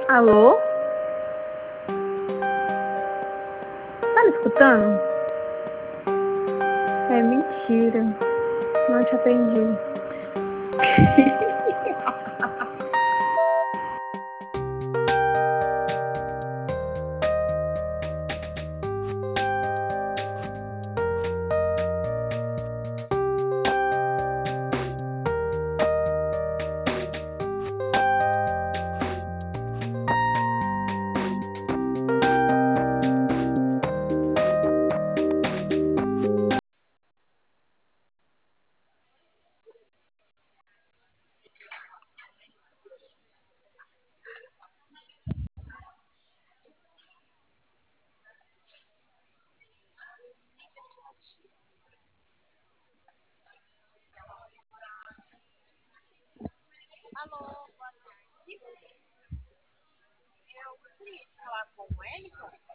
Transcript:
Alô? Tá me escutando? É mentira. Não te atendi. Alô, boa tarde. Eu gostaria de falar com o Wellington.